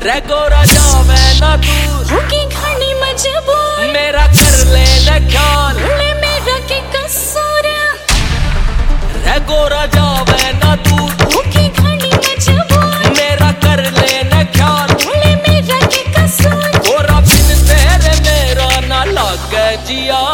रे गोरा जावे ना दूर होगी घनी मजबूर मेरा कर ले न ख्याल ले मेरा के कसूर रे गोरा जावे ना दूर होगी घनी मजबूर मेरा कर ले न ख्याल ले मेरा के कसूर गोरा बिन तेरे मेरा ना लागे जिया